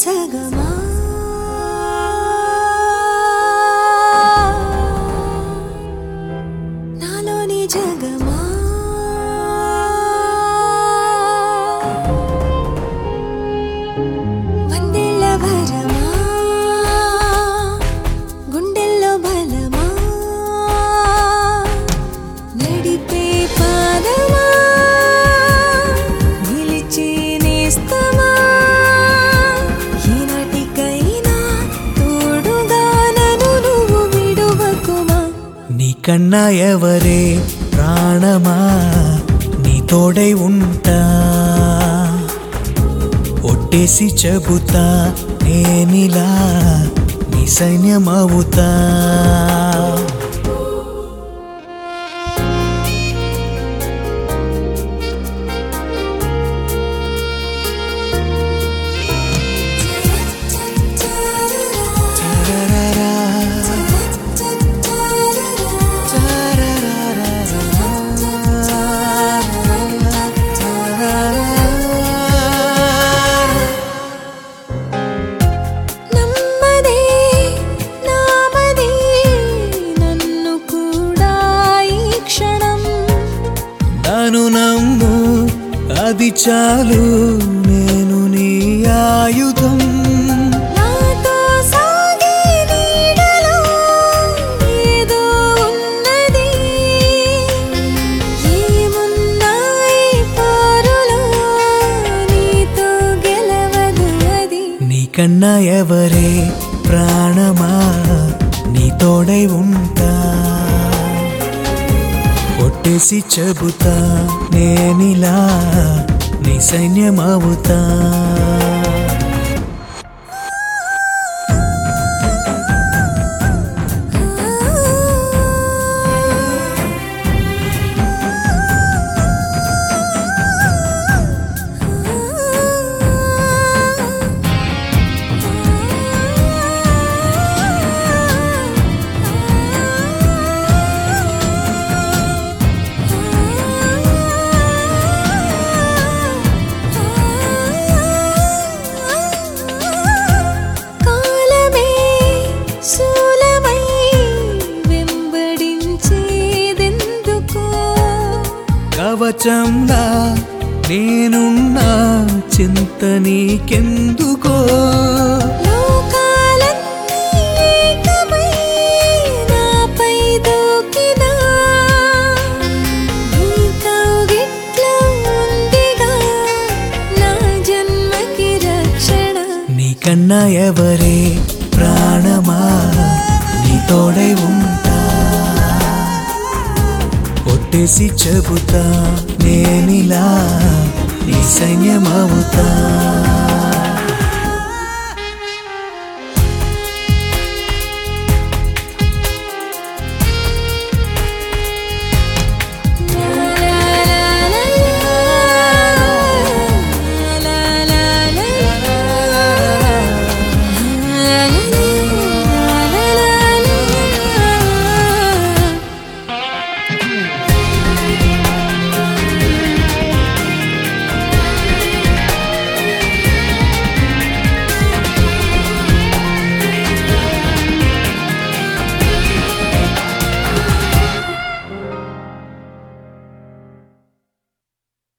సగమా నాలోని జగమా వందేళ్ల వరమా గుండెల్లో బలమా నడిపే పాదమా నిలిచి నేస్తమా ఈనాటికైనా తోడుగా నన్ను నువ్వు విడువకుమా నీకన్నా ఎవరే ప్రాణమా నీ తోడై ఉంటా ఒట్టేసి చెబుతా నేనిలా నీ సైన్యమవుతా నన్ను నమ్ము అది చాలు నేను నీ ఆయుధం నాతో సాగే నీడలో ఏదో ఉన్నది ఏమున్నాయి పారులో నీతో గెలవదు అది నీకన్నా ఎవరే ప్రాణమా నీ తోడై ఉంటా ఒట్టేసి చెబుతా నేనిలా నీ సైన్యమవుతా కవచంలా నేనున్నా చింత నీకెందుకో లోకాలన్నీ ఏకమై నాపై దూకినా నీ కౌగిట్లో ఉందిగా నా జన్మకి రక్షణ నీకన్నా ఎవరే ప్రాణమా నీ తోడై ఉంటా ఒట్టేసి చెబుతా నేనిలా నీ సైన్యమవుతా